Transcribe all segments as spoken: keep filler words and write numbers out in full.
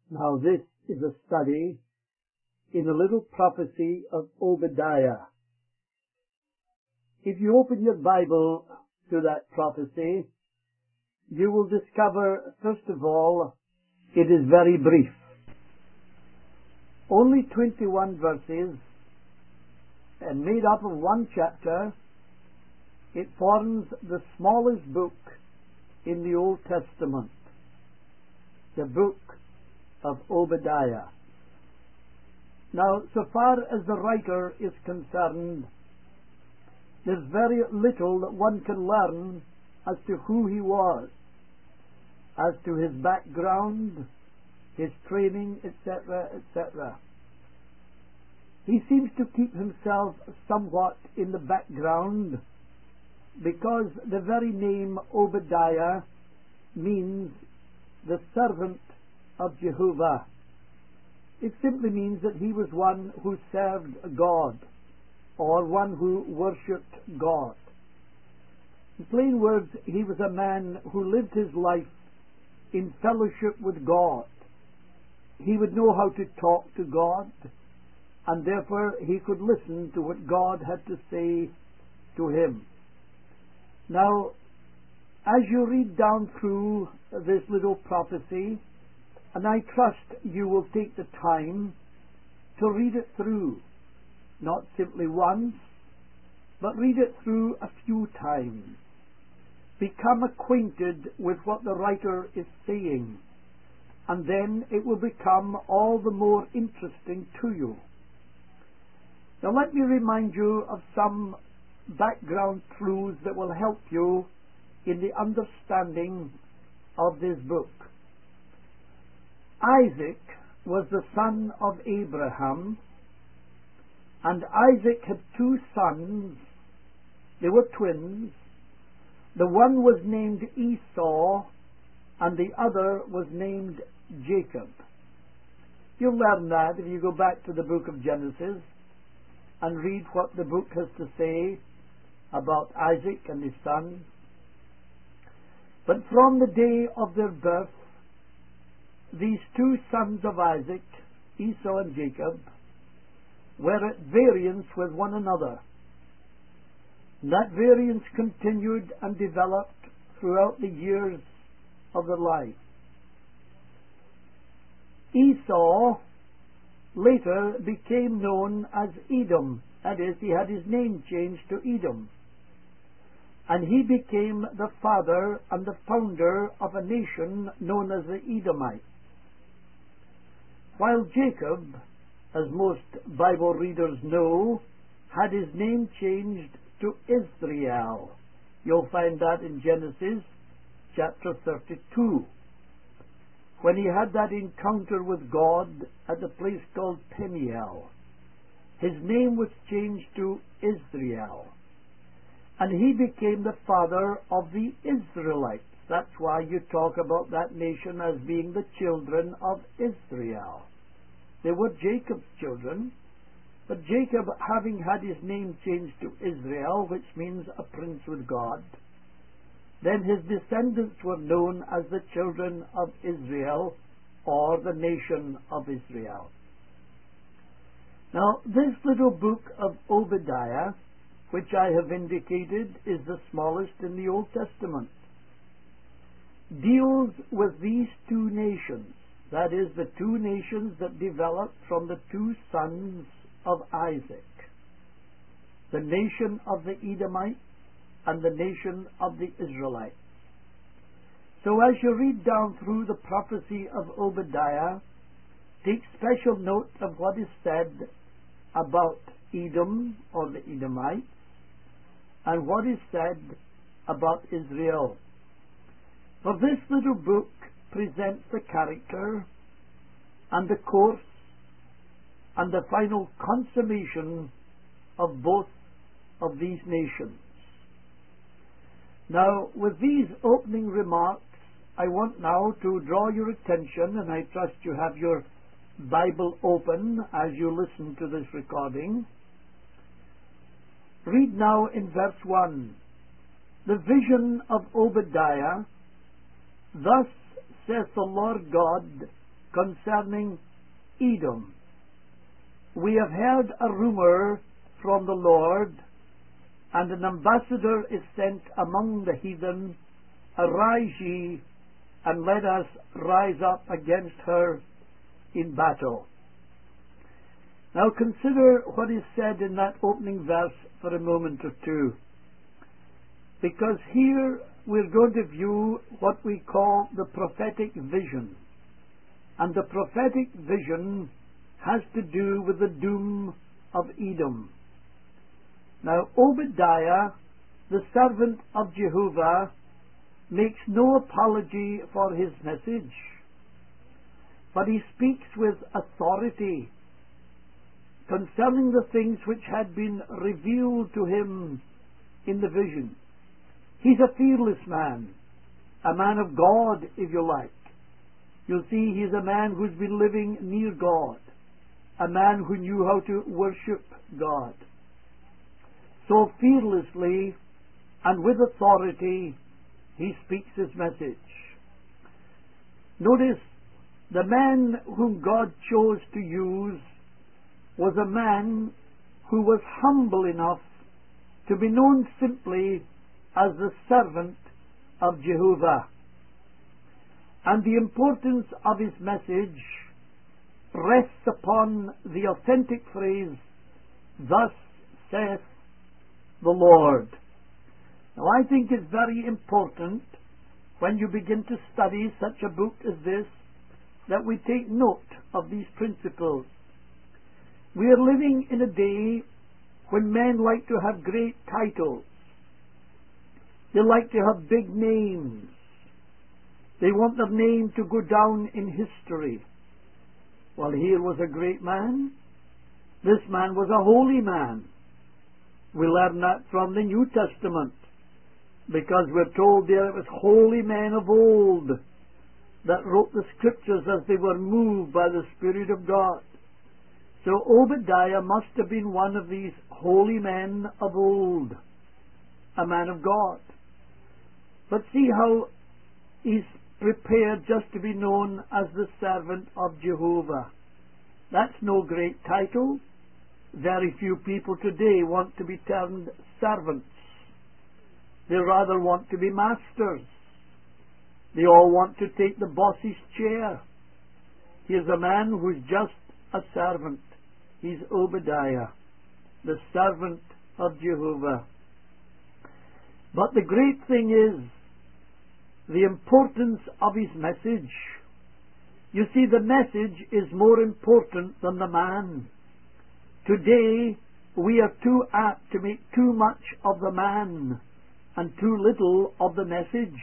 Now this is a study in the little prophecy of Obadiah. If you open your Bible to that prophecy, you will discover, first of all, it is very brief. Only twenty-one verses, and made up of one chapter. It forms the smallest book in the Old Testament, the book of Obadiah. Now, so far as the writer is concerned, there's very little that one can learn as to who he was, as to his background, his training, et cetera, et cetera. He seems to keep himself somewhat in the background because the very name Obadiah means the servant of Jehovah. It simply means that he was one who served God, or one who worshipped God. In plain words, he was a man who lived his life in fellowship with God. He would know how to talk to God, and therefore he could listen to what God had to say to him. Now, as you read down through this little prophecy, and I trust you will take the time to read it through, not simply once, but read it through a few times. Become acquainted with what the writer is saying, and then it will become all the more interesting to you. Now let me remind you of some background truths that will help you in the understanding of this book. Isaac was the son of Abraham, and Isaac had two sons. They were twins. The one was named Esau, and the other was named Jacob. You'll learn that if you go back to the book of Genesis and read what the book has to say about Isaac and his sons. But from the day of their birth, these two sons of Isaac, Esau and Jacob, were at variance with one another. And that variance continued and developed throughout the years of their life. Esau later became known as Edom. That is, he had his name changed to Edom. And he became the father and the founder of a nation known as the Edomites. While Jacob, as most Bible readers know, had his name changed to Israel. You'll find that in Genesis chapter thirty-two. When he had that encounter with God at the place called Peniel, his name was changed to Israel. And he became the father of the Israelites. That's why you talk about that nation as being the children of Israel. They were Jacob's children, but Jacob, having had his name changed to Israel, which means a prince with God, then his descendants were known as the children of Israel, or the nation of Israel. Now, this little book of Obadiah, which I have indicated is the smallest in the Old Testament, deals with these two nations. That is, the two nations that developed from the two sons of Isaac, the nation of the Edomites and the nation of the Israelites. So as you read down through the prophecy of Obadiah, take special note of what is said about Edom, or the Edomites, and what is said about Israel. For this little book presents the character and the course and the final consummation of both of these nations. Now, with these opening remarks, I want now to draw your attention, and I trust you have your Bible open as you listen to this recording. Read now in verse one. The vision of Obadiah. Thus saith the Lord God, concerning Edom. We have heard a rumour from the Lord, and an ambassador is sent among the heathen. Arise ye, and let us rise up against her in battle. Now consider what is said in that opening verse for a moment or two, because here we're going to view what we call the prophetic vision. And the prophetic vision has to do with the doom of Edom. Now Obadiah, the servant of Jehovah, makes no apology for his message, but he speaks with authority concerning the things which had been revealed to him in the vision. He's a fearless man, a man of God, if you like. You'll see he's a man who's been living near God, a man who knew how to worship God. So fearlessly and with authority, he speaks his message. Notice, the man whom God chose to use was a man who was humble enough to be known simply as the servant of Jehovah. And the importance of his message rests upon the authentic phrase, "Thus saith the Lord." Now I think it's very important when you begin to study such a book as this that we take note of these principles. We are living in a day when men like to have great titles. They like to have big names. They want their name to go down in history. Well, here was a great man. This man was a holy man. We learn that from the New Testament, because we're told there it was holy men of old that wrote the scriptures as they were moved by the Spirit of God. So Obadiah must have been one of these holy men of old, a man of God. But see how he's prepared just to be known as the servant of Jehovah. That's no great title. Very few people today want to be termed servants. They rather want to be masters. They all want to take the boss's chair. Here's a man who's just a servant. He's Obadiah, the servant of Jehovah. But the great thing is the importance of his message. You see, the message is more important than the man. Today, we are too apt to make too much of the man and too little of the message.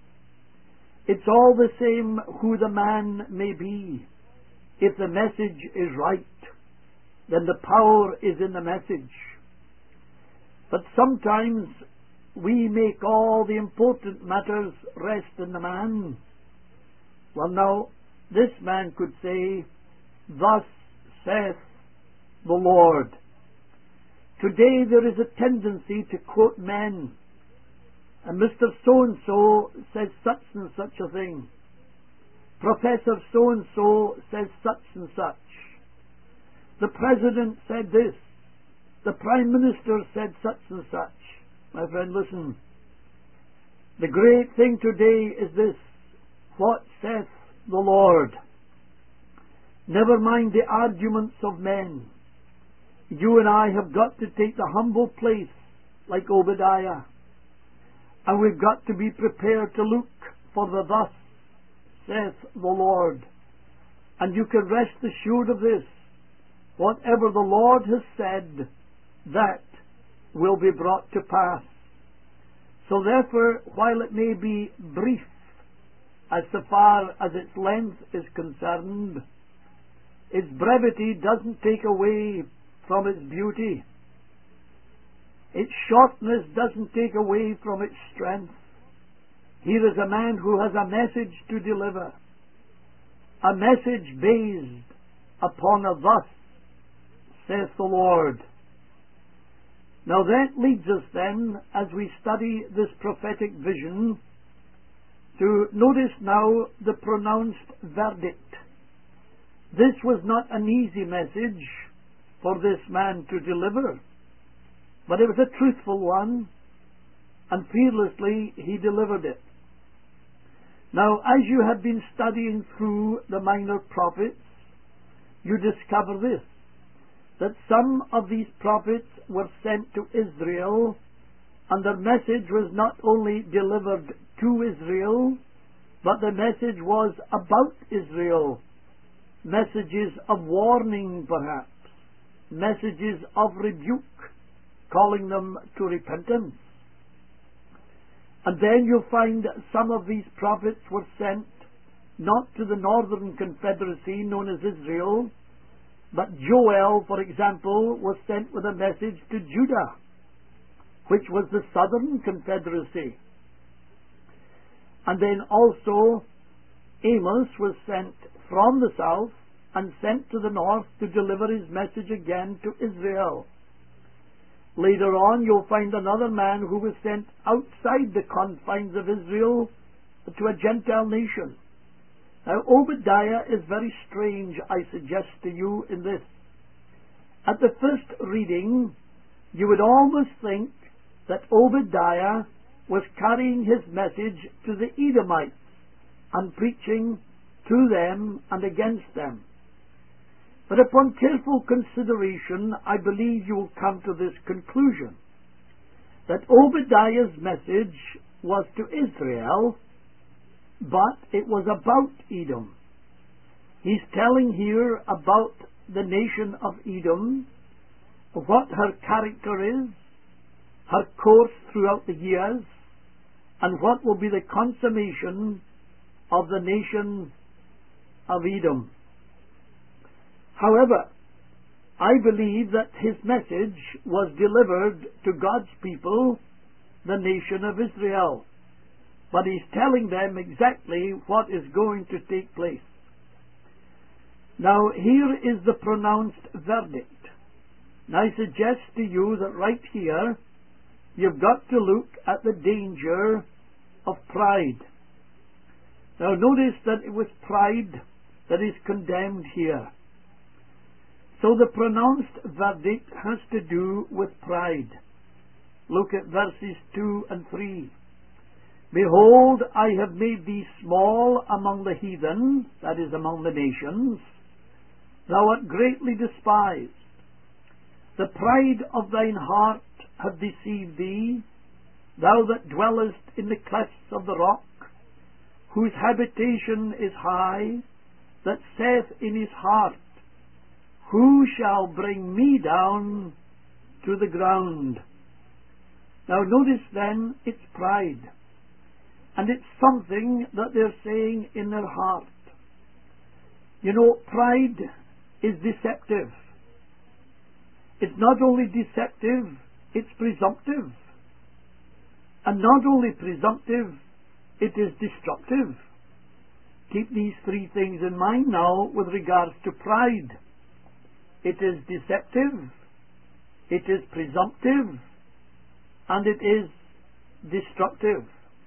It's all the same who the man may be. If the message is right, then the power is in the message. But sometimes we make all the important matters rest in the man. Well, now, this man could say, "Thus saith the Lord." Today there is a tendency to quote men. And Mister So-and-so says such and such a thing. Professor so-and-so says such and such. The President said this. The Prime Minister said such and such. My friend, listen. The great thing today is this. What saith the Lord? Never mind the arguments of men. You and I have got to take the humble place like Obadiah. And we've got to be prepared to look for the "thus saith the Lord." And you can rest assured of this. Whatever the Lord has said, that will be brought to pass. So therefore, while it may be brief as so far as its length is concerned, its brevity doesn't take away from its beauty. Its shortness doesn't take away from its strength. Here is a man who has a message to deliver, a message based upon a "thus saith the Lord." Now that leads us then, as we study this prophetic vision, to notice now the pronounced verdict. This was not an easy message for this man to deliver, but it was a truthful one, and fearlessly he delivered it. Now, as you have been studying through the minor prophets, you discover this, that some of these prophets were sent to Israel, and their message was not only delivered to Israel, but the message was about Israel. Messages of warning, perhaps, messages of rebuke, calling them to repentance. And then you'll find that some of these prophets were sent not to the northern confederacy known as Israel, but Joel, for example, was sent with a message to Judah, which was the southern confederacy. And then also Amos was sent from the south and sent to the north to deliver his message again to Israel. Later on, you'll find another man who was sent outside the confines of Israel to a Gentile nation. Now, Obadiah is very strange, I suggest to you, in this. At the first reading, you would almost think that Obadiah was carrying his message to the Edomites and preaching to them and against them. But upon careful consideration, I believe you will come to this conclusion, that Obadiah's message was to Israel, but it was about Edom. He's telling here about the nation of Edom, what her character is, her course throughout the years, and what will be the consummation of the nation of Edom. However, I believe that his message was delivered to God's people, the nation of Israel. But he's telling them exactly what is going to take place. Now, here is the pronounced verdict. Now, I suggest to you that right here, you've got to look at the danger of pride. Now, notice that it was pride that is condemned here. So the pronounced verdict has to do with pride. Look at verses two and three. Behold, I have made thee small among the heathen, that is, among the nations. Thou art greatly despised. The pride of thine heart hath deceived thee, thou that dwellest in the clefts of the rock, whose habitation is high, that saith in his heart, Who shall bring me down to the ground? Now notice then, it's pride. And it's something that they're saying in their heart. You know, pride is deceptive. It's not only deceptive, it's presumptive. And not only presumptive, it is destructive. Keep these three things in mind now with regards to pride. It is deceptive, it is presumptive, and it is destructive.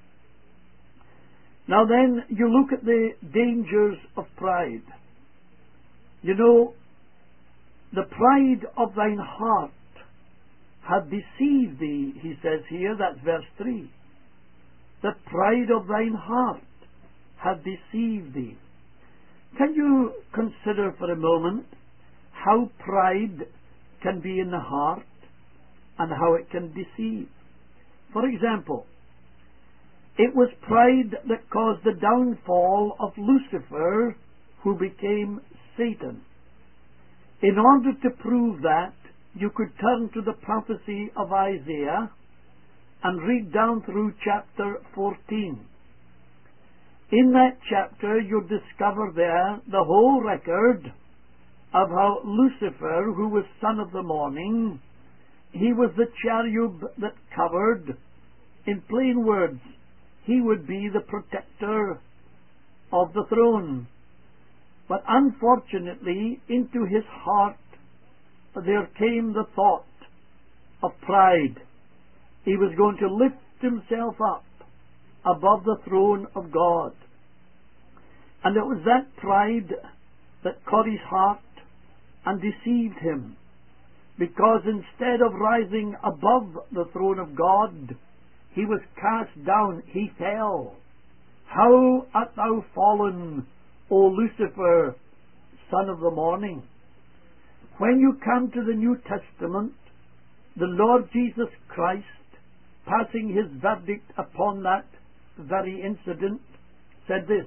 Now then, you look at the dangers of pride. You know, the pride of thine heart hath deceived thee, he says here, that's verse three. The pride of thine heart hath deceived thee. Can you consider for a moment how pride can be in the heart and how it can deceive? For example, it was pride that caused the downfall of Lucifer, who became Satan. In order to prove that, you could turn to the prophecy of Isaiah and read down through chapter fourteen. In that chapter, you'll discover there the whole record of how Lucifer, who was son of the morning, he was the cherub that covered. In plain words, he would be the protector of the throne. But unfortunately, into his heart there came the thought of pride. He was going to lift himself up above the throne of God. And it was that pride that caught his heart and deceived him, because instead of rising above the throne of God, he was cast down, he fell. How art thou fallen, O Lucifer, son of the morning? When you come to the New Testament, the Lord Jesus Christ, passing his verdict upon that very incident, said this: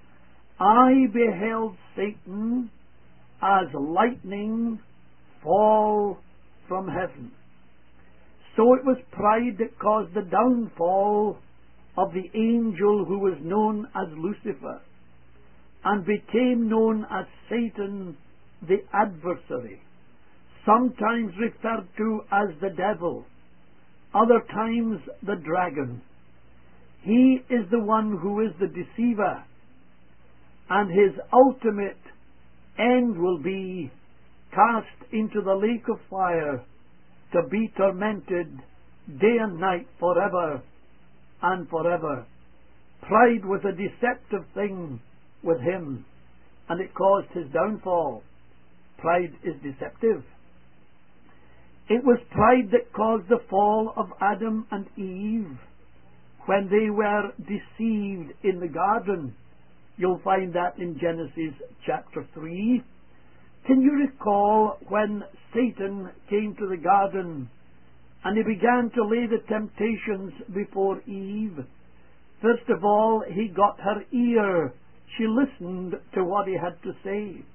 I beheld Satan as lightning fall from heaven. So it was pride that caused the downfall of the angel who was known as Lucifer and became known as Satan, the adversary, sometimes referred to as the devil, other times the dragon. He is the one who is the deceiver, and his ultimate end will be cast into the lake of fire to be tormented day and night forever and forever. Pride was a deceptive thing with him, and it caused his downfall. Pride is deceptive. It was pride that caused the fall of Adam and Eve when they were deceived in the garden. You'll find that in Genesis chapter three. Can you recall when Satan came to the garden and he began to lay the temptations before Eve? First of all, he got her ear. She listened to what he had to say.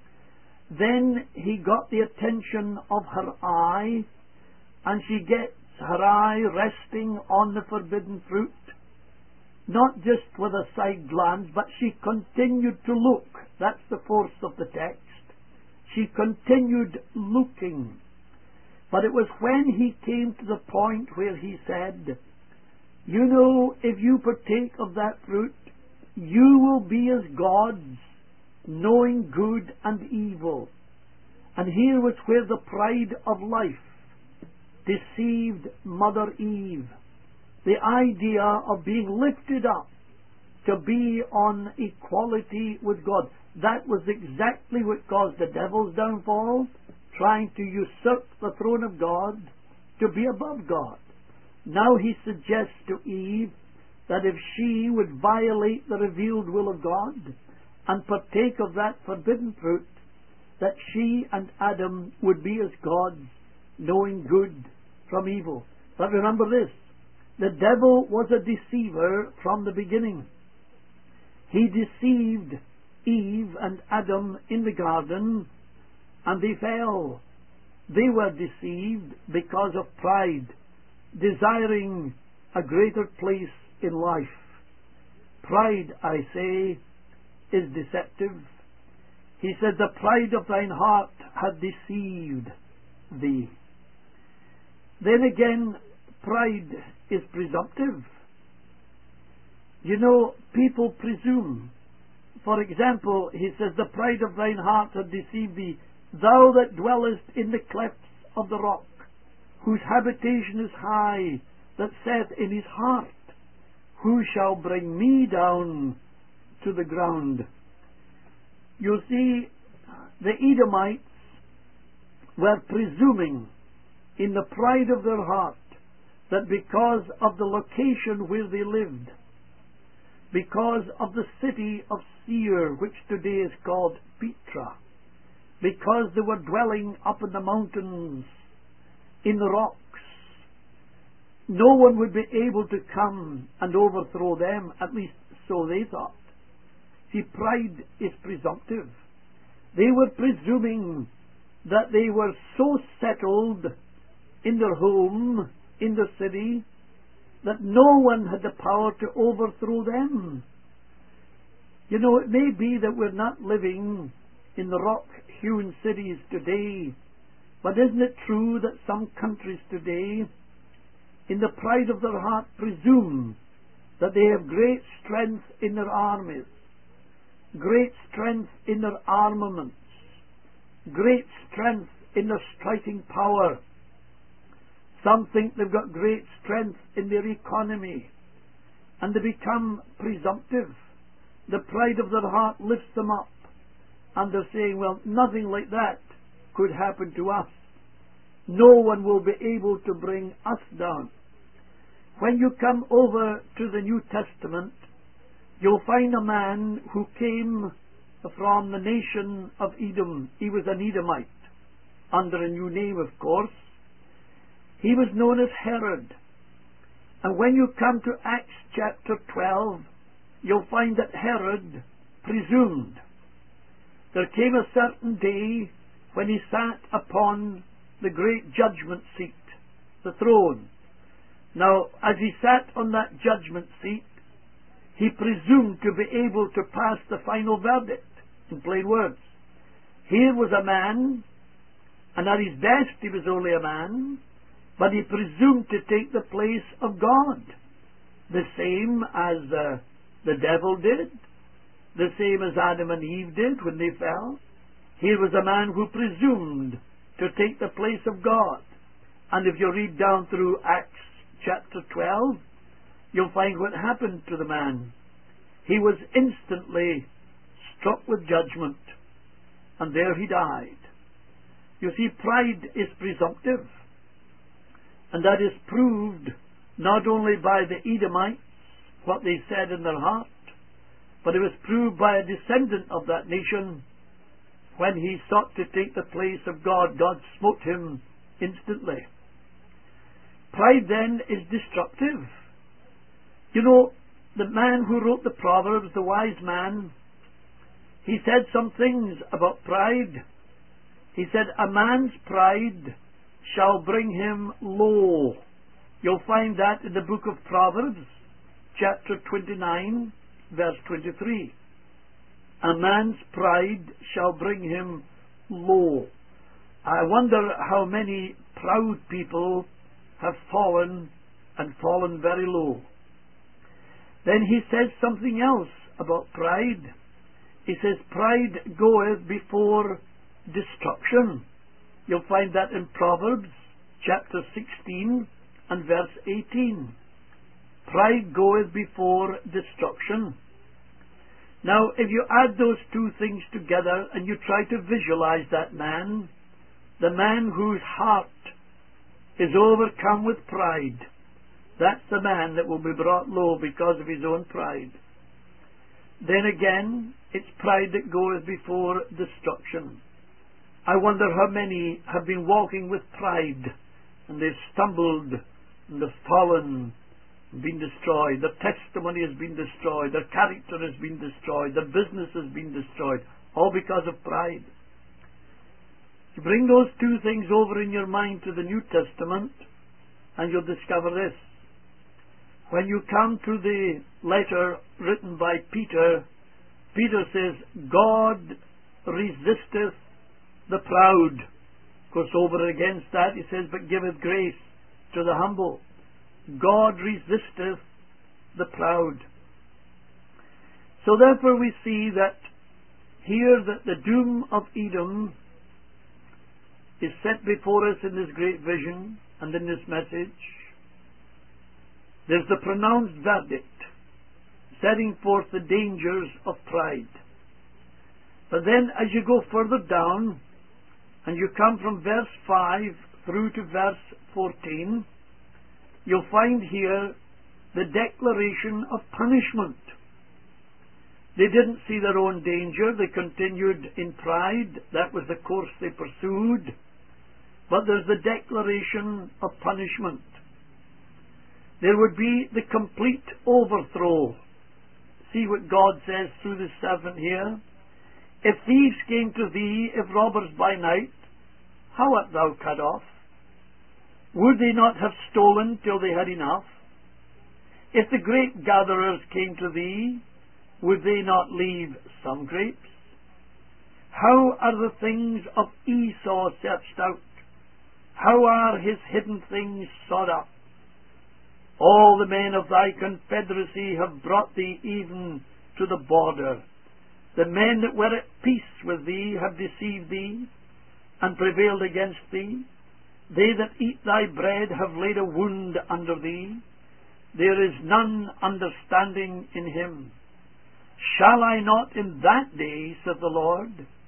Then he got the attention of her eye, and she gets her eye resting on the forbidden fruit, not just with a side glance, but she continued to look. That's the force of the text. She continued looking. But it was when he came to the point where he said, you know, if you partake of that fruit, you will be as gods, knowing good and evil. And here was where the pride of life deceived Mother Eve. The idea of being lifted up to be on equality with God. That was exactly what caused the devil's downfall, trying to usurp the throne of God to be above God. Now he suggests to Eve that if she would violate the revealed will of God and partake of that forbidden fruit, that she and Adam would be as gods, knowing good from evil. But remember this, the devil was a deceiver from the beginning. He deceived Eve and Adam in the garden, and they fell. They were deceived because of pride, desiring a greater place in life. Pride, I say, is deceptive. He said, the pride of thine heart hath deceived thee. Then again, pride is presumptive. You know, people presume. For example, he says, the pride of thine heart hath deceived thee, thou that dwellest in the clefts of the rock, whose habitation is high, that saith in his heart, who shall bring me down to the ground? You see, the Edomites were presuming in the pride of their heart that because of the location where they lived, because of the city of Seir, which today is called Petra, because they were dwelling up in the mountains, in the rocks, no one would be able to come and overthrow them, at least so they thought. See, pride is presumptive. They were presuming that they were so settled in their home, in the city, that no one had the power to overthrow them. You know, it may be that we're not living in the rock-hewn cities today, but isn't it true that some countries today, in the pride of their heart, presume that they have great strength in their armies, great strength in their armaments, great strength in their striking power. Some think they've got great strength in their economy, and they become presumptive. The pride of their heart lifts them up, and they're saying, well, nothing like that could happen to us. No one will be able to bring us down. When you come over to the New Testament, you'll find a man who came from the nation of Edom. He was an Edomite, under a new name, of course. He was known as Herod. And when you come to Acts chapter twelve, you'll find that Herod presumed. There came a certain day when he sat upon the great judgment seat, the throne. Now, as he sat on that judgment seat, he presumed to be able to pass the final verdict, in plain words. Here was a man, and at his best he was only a man, but he presumed to take the place of God, the same as uh, the devil did, the same as Adam and Eve did when they fell. Here was a man who presumed to take the place of God. And if you read down through Acts chapter twelve, you'll find what happened to the man. He was instantly struck with judgment, and there he died. You see, pride is presumptive, and that is proved not only by the Edomites, what they said in their heart, but it was proved by a descendant of that nation. When he sought to take the place of God, God smote him instantly. Pride then is destructive. You know, the man who wrote the Proverbs, the wise man, he said some things about pride. He said, a man's pride shall bring him low. You'll find that in the book of Proverbs, chapter twenty-nine, verse twenty-three. A man's pride shall bring him low. I wonder how many proud people have fallen and fallen very low. Then he says something else about pride. He says, pride goeth before destruction. You'll find that in Proverbs chapter sixteen and verse eighteen. Pride goeth before destruction. Now, if you add those two things together and you try to visualize that man, the man whose heart is overcome with pride, that's the man that will be brought low because of his own pride. Then again, it's pride that goeth before destruction. I wonder how many have been walking with pride, and they've stumbled and they've fallen, been destroyed. Their testimony has been destroyed. Their character has been destroyed. Their business has been destroyed. All because of pride. You bring those two things over in your mind to the New Testament, and you'll discover this. When you come to the letter written by Peter, Peter says, God resisteth the proud. Goes over against that, he says, but giveth grace to the humble. God resisteth the proud. So therefore we see that here that the doom of Edom is set before us in this great vision and in this message. There's the pronounced verdict setting forth the dangers of pride. But then as you go further down and you come from verse five through to verse fourteen, you'll find here the declaration of punishment. They didn't see their own danger. They continued in pride. That was the course they pursued. But there's the declaration of punishment. There would be the complete overthrow. See what God says through the servant here. If thieves came to thee, if robbers by night, how art thou cut off? Would they not have stolen till they had enough? If the grape gatherers came to thee, would they not leave some grapes? How are the things of Esau searched out? How are his hidden things sought up? All the men of thy confederacy have brought thee even to the border. The men that were at peace with thee have deceived thee and prevailed against thee. They that eat thy bread have laid a wound under thee. There is none understanding in him. Shall I not in that day, saith the Lord,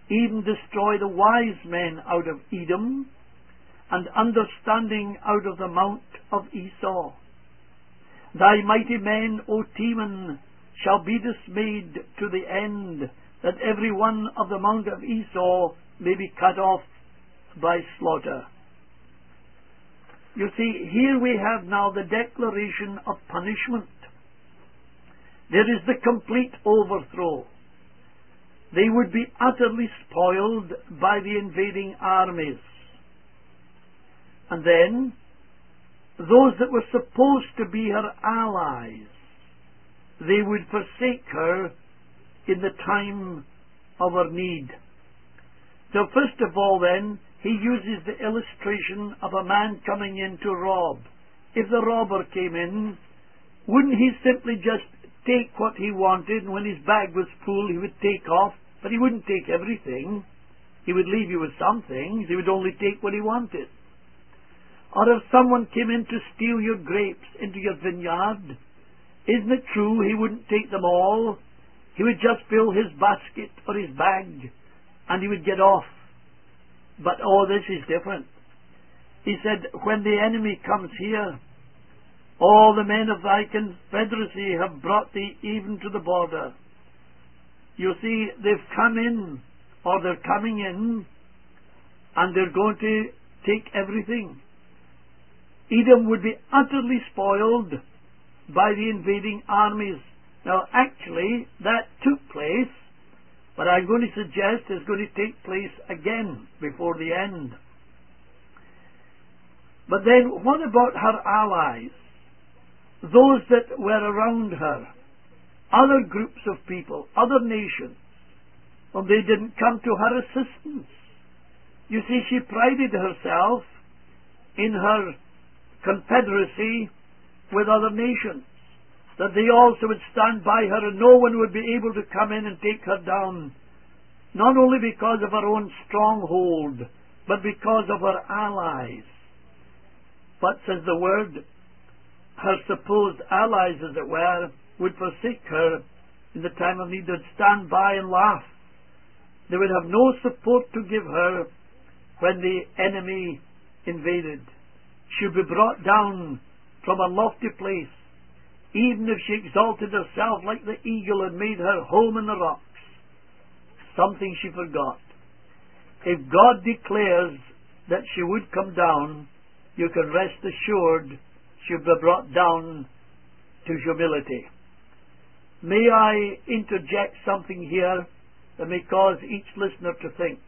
even destroy the wise men out of Edom, and understanding out of the mount of Esau. Thy mighty men, O Teman, shall be dismayed to the end, that every one of the mount of Esau may be cut off by slaughter. You see, here we have now the declaration of punishment. There is the complete overthrow. They would be utterly spoiled by the invading armies. And then, those that were supposed to be her allies, they would forsake her in the time of her need. So first of all then, he uses the illustration of a man coming in to rob. If the robber came in, wouldn't he simply just take what he wanted, and when his bag was full he would take off, but he wouldn't take everything. He would leave you with some things. He would only take what he wanted. Or if someone came in to steal your grapes into your vineyard, isn't it true he wouldn't take them all? He would just fill his basket or his bag, and he would get off. But oh, this is different. He said, when the enemy comes here, all the men of thy confederacy have brought thee even to the border. You see, they've come in, or they're coming in, and they're going to take everything. Edom would be utterly spoiled by the invading armies. Now, actually, that took place, but I'm going to suggest it's going to take place again before the end. But then, what about her allies? Those that were around her, other groups of people, other nations. Well, they didn't come to her assistance. You see, she prided herself in her confederacy with other nations, that they also would stand by her and no one would be able to come in and take her down, not only because of her own stronghold, but because of her allies. But, says the word, her supposed allies, as it were, would forsake her in the time of need. They'd stand by and laugh. They would have no support to give her when the enemy invaded. She would be brought down from a lofty place, even if she exalted herself like the eagle and made her home in the rocks. Something she forgot. If God declares that she would come down, you can rest assured she'll be brought down to humility. May I interject something here that may cause each listener to think?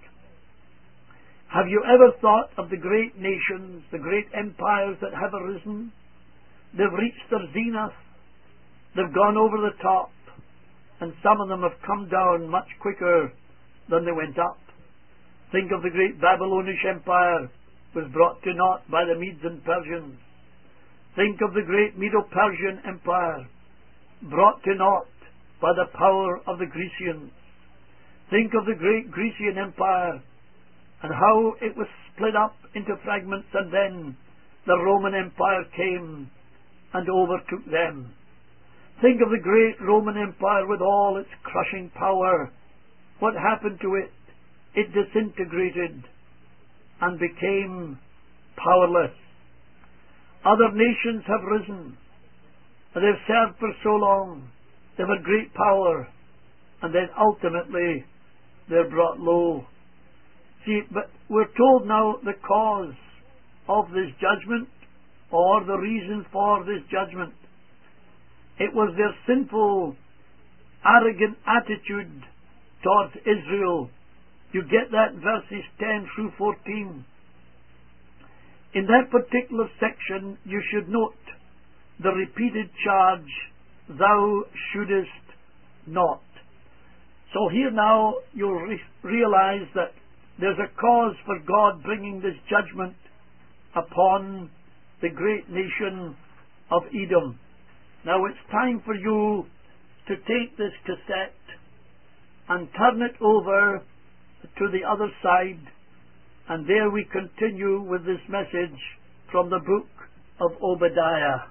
Have you ever thought of the great nations, the great empires that have arisen? They've reached their zenith. They've gone over the top. And some of them have come down much quicker than they went up. Think of the great Babylonish Empire, was brought to naught by the Medes and Persians. Think of the great Medo-Persian Empire, brought to naught by the power of the Grecians. Think of the great Grecian Empire, and how it was split up into fragments, and then the Roman Empire came and overtook them. Think of the great Roman Empire with all its crushing power. What happened to it? It disintegrated and became powerless. Other nations have risen, and they've served for so long. They've had great power, and then ultimately they're brought low. See, but we're told now the cause of this judgment, or the reason for this judgment. It was their sinful, arrogant attitude towards Israel. You get that in verses ten through fourteen. In that particular section, you should note the repeated charge, thou shouldest not. So here now you'll re- realize that there's a cause for God bringing this judgment upon the great nation of Edom. Now it's time for you to take this cassette and turn it over to the other side, and there we continue with this message from the book of Obadiah.